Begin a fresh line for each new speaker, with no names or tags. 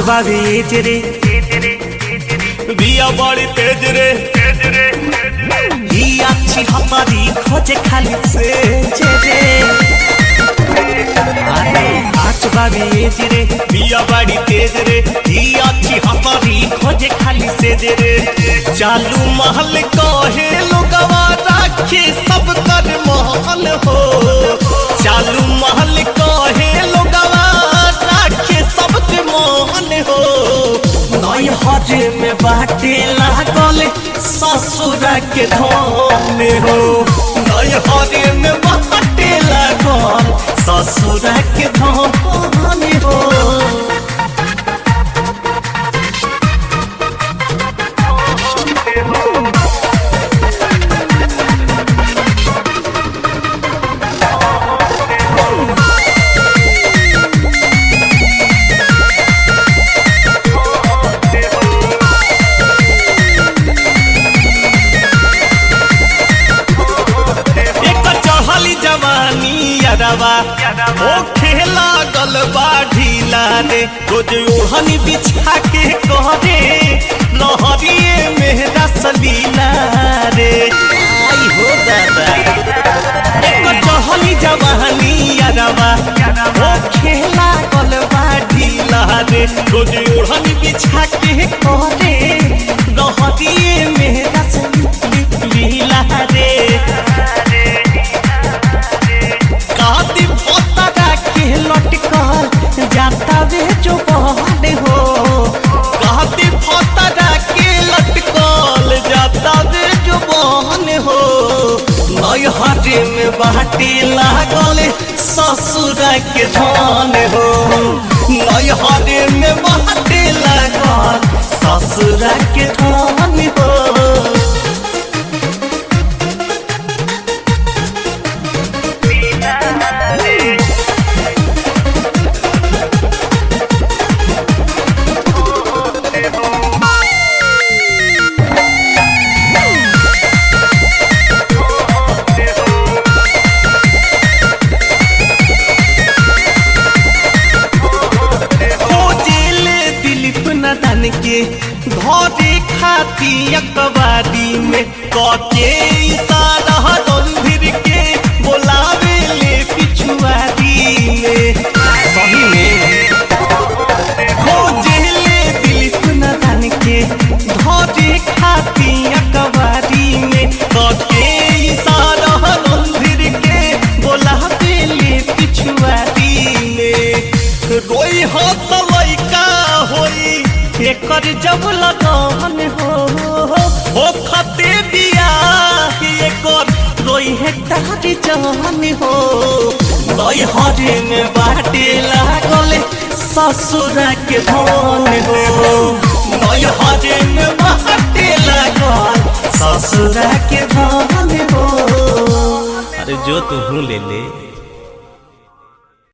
बाबे रे
बिया बड़ी तेज रे
ही अच्छी हमारी खोजे खाली से रे अरे आज बाबे रे
बिया बड़ी तेज रे
ही अच्छी हमारी खोजे खाली से रे
चालू महल कहे लोगवा राखे सब कर महल हो। चालू महल कहे लोगवा राखे सब के महल हो।
नई हरे में बाटे लागल ससुर के धन हो।
नई हरे में
बाटे लागल ससुर के धन हो।
ओ खेला गलबा ढीला रे रोज ओढ़नी बिछा के करे लहरिए मेहरा सलीला रे।
आई हो दादा
चहली जवानी अरवा
ओ खेला गलबा
ढीला रे रोज ओढ़नी बिछा के
करे लहरिए मेहरा सलीला रे। लटकल जाता वे जो बहने हो।
कहती फतरा के लटकल जाता वे जो बहने हो।
नई हरे में बाटे लागल ससुर के धन हो।
नई हरे में बाटे लागल
ससुर के धन हो।
के घरे खाती अकबारी में कके इशारा रणधीर के बोलावे ले पिछुआरी में।
सही में
खोजे ले दिलीप नादान के
घरे खाती अकबारी में
कके इशारा रणधीर के
बोलावे ले पिछुआरी में।
रोई हो सलैका होई
एकर जब लगन हो
खते दिया
एकर रोई है तारी जहन हो। नई हरे में बाटे लागल ससुर के धन हो।
नई हरे में बाटे लागल
ससुर के धन हो।
अरे जो तू ले ले।